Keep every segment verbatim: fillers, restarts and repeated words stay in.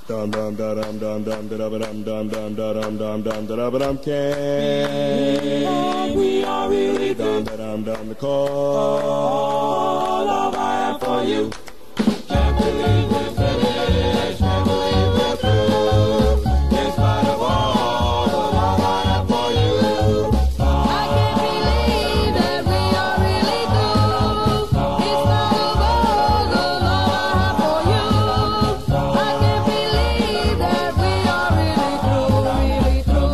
Dum dum da dum dum dum da dum dum dum da dum dum dum da dum can we are really dum da dum dum the call of I have for you. Can't believe we're finished, can't believe we're through. In spite of all the love I have for you. I can't believe that we are really through. In spite of all the love I have for you. I can't believe that we are really through, really through.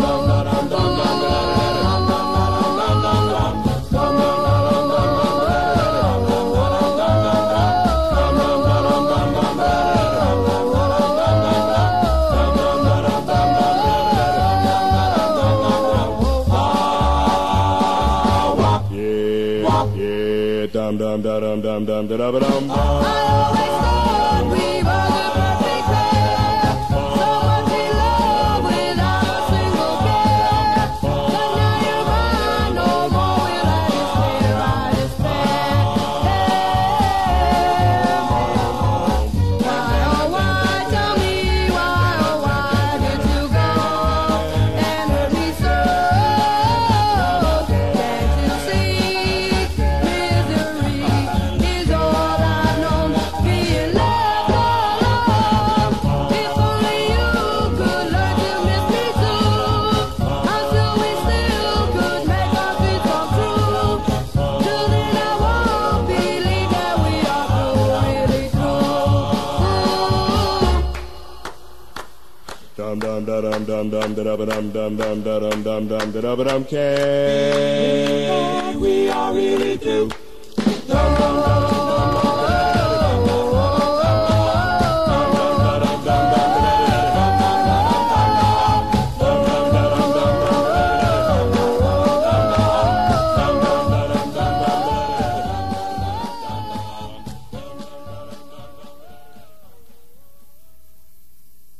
Yeah, dum dum da dum dum dum da dum dum. I always thought we were the perfect pair, so much in love without a single care. But now you're mine, no more will I despair, I despair. Why, oh why, tell me why, oh why did you go and hurt me so? Can't you see, misery is all I've known, being left alone. If only you could learn to miss me too, until we still could make our dreams come true. Till then I won't believe that we are through, really through. Dum dum da dum dum dum da dum dum dum dum dum dum dum da dum can we are really through.